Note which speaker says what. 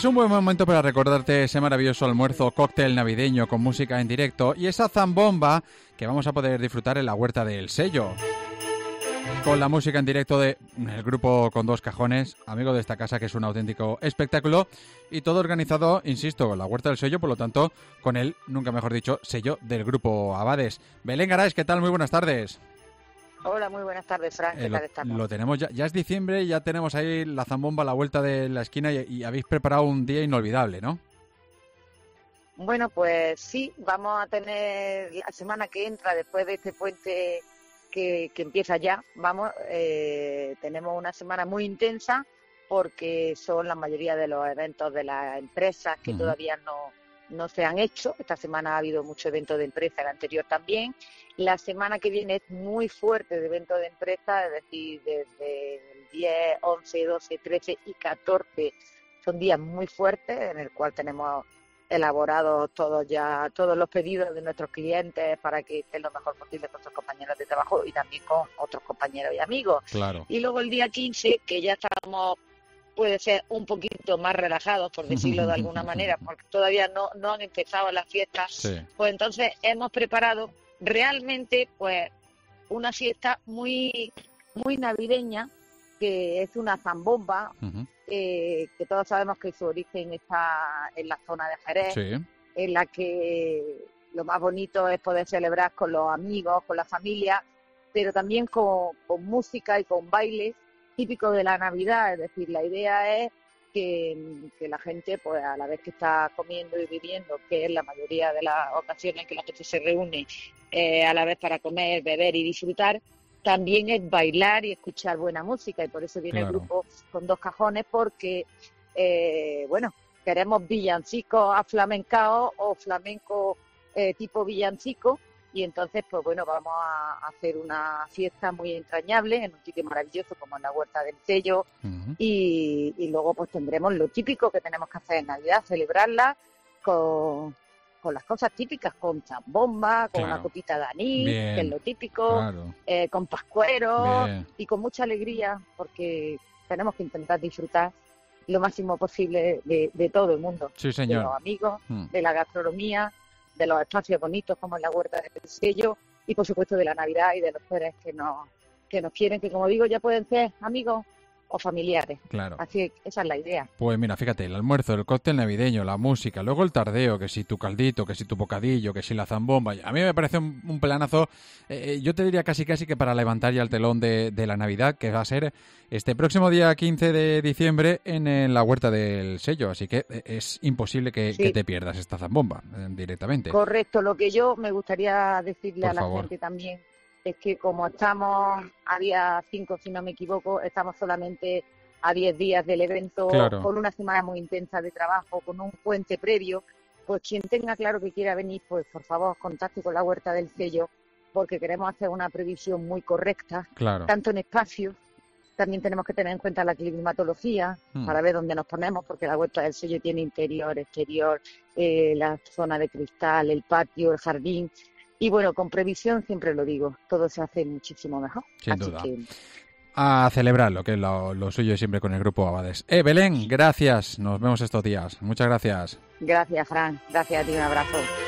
Speaker 1: Es un buen momento para recordarte ese maravilloso almuerzo cóctel navideño con música en directo y esa zambomba que vamos a poder disfrutar en la Huerta del Sello. Con la música en directo del grupo Con Dos Cajones, amigo de esta casa, que es un auténtico espectáculo, y todo organizado, insisto, con la Huerta del Sello, por lo tanto, con el, nunca mejor dicho, sello del grupo Abades. Belén Garay, ¿qué tal? Muy buenas tardes.
Speaker 2: Hola, muy buenas tardes, Fran. ¿Qué tal estamos?
Speaker 1: Lo tenemos ya es diciembre, ya tenemos ahí la zambomba a la vuelta de la esquina y habéis preparado un día inolvidable, ¿no?
Speaker 2: Bueno, pues sí, vamos a tener la semana que entra, después de este puente que empieza ya, tenemos una semana muy intensa porque son la mayoría de los eventos de las empresas que todavía no se han hecho. Esta semana ha habido muchos eventos de empresa, el anterior también. La semana que viene es muy fuerte de eventos de empresa, es decir, desde el 10, 11, 12, 13 y 14 son días muy fuertes en el cual tenemos elaborados todos los pedidos de nuestros clientes para que estén lo mejor posible con sus compañeros de trabajo y también con otros compañeros y amigos.
Speaker 1: Claro.
Speaker 2: Y luego el día 15, que ya estamos, puede ser un poquito más relajados, por decirlo de alguna manera, porque todavía no han empezado las fiestas, sí. Pues entonces hemos preparado realmente pues una fiesta muy, muy navideña, que es una zambomba, que todos sabemos que su origen está en la zona de Jerez, sí. En la que lo más bonito es poder celebrar con los amigos, con la familia, pero también con música y con bailes típicos de la Navidad. Es decir, la idea es que la gente, pues a la vez que está comiendo y viviendo, que es la mayoría de las ocasiones en que la gente se reúne a la vez para comer, beber y disfrutar, también es bailar y escuchar buena música, y por eso viene el grupo Con Dos Cajones, porque queremos villancicos aflamencados o flamenco tipo villancico, y entonces pues bueno, vamos a hacer una fiesta muy entrañable en un sitio maravilloso como en la Huerta del Sello, y luego pues tendremos lo típico que tenemos que hacer en Navidad, celebrarla con las cosas típicas, con zambomba, con una copita de anís, que es lo típico, con pascueros y con mucha alegría, porque tenemos que intentar disfrutar lo máximo posible de todo el mundo,
Speaker 1: sí, señor.
Speaker 2: De los amigos, de la gastronomía, de los espacios bonitos como en la Huerta del Sello, y por supuesto de la Navidad y de los seres que nos quieren, que como digo ya pueden ser amigos o familiares.
Speaker 1: Claro.
Speaker 2: Así que esa es la idea.
Speaker 1: Pues mira, fíjate, el almuerzo, el cóctel navideño, la música, luego el tardeo, que si tu caldito, que si tu bocadillo, que si la zambomba. A mí me parece un planazo, yo te diría casi que para levantar ya el telón de la Navidad, que va a ser este próximo día 15 de diciembre en la Huerta del Sello. Así que es imposible que te pierdas esta zambomba directamente.
Speaker 2: Correcto. Lo que yo me gustaría decirle a la gente también es que como estamos a día 5, si no me equivoco, estamos solamente a 10 días del evento, con una semana muy intensa de trabajo, con un puente previo, pues quien tenga claro que quiera venir, pues por favor contacte con la Huerta del Sello, porque queremos hacer una previsión muy correcta, tanto en espacios, también tenemos que tener en cuenta la climatología para ver dónde nos ponemos, porque la Huerta del Sello tiene interior, exterior, la zona de cristal, el patio, el jardín. Y bueno, con previsión, siempre lo digo, todo se hace muchísimo mejor.
Speaker 1: Sin duda. A celebrarlo, que es lo suyo siempre con el grupo Abades. Belén, gracias. Nos vemos estos días. Muchas gracias.
Speaker 2: Gracias, Fran. Gracias a ti. Un abrazo.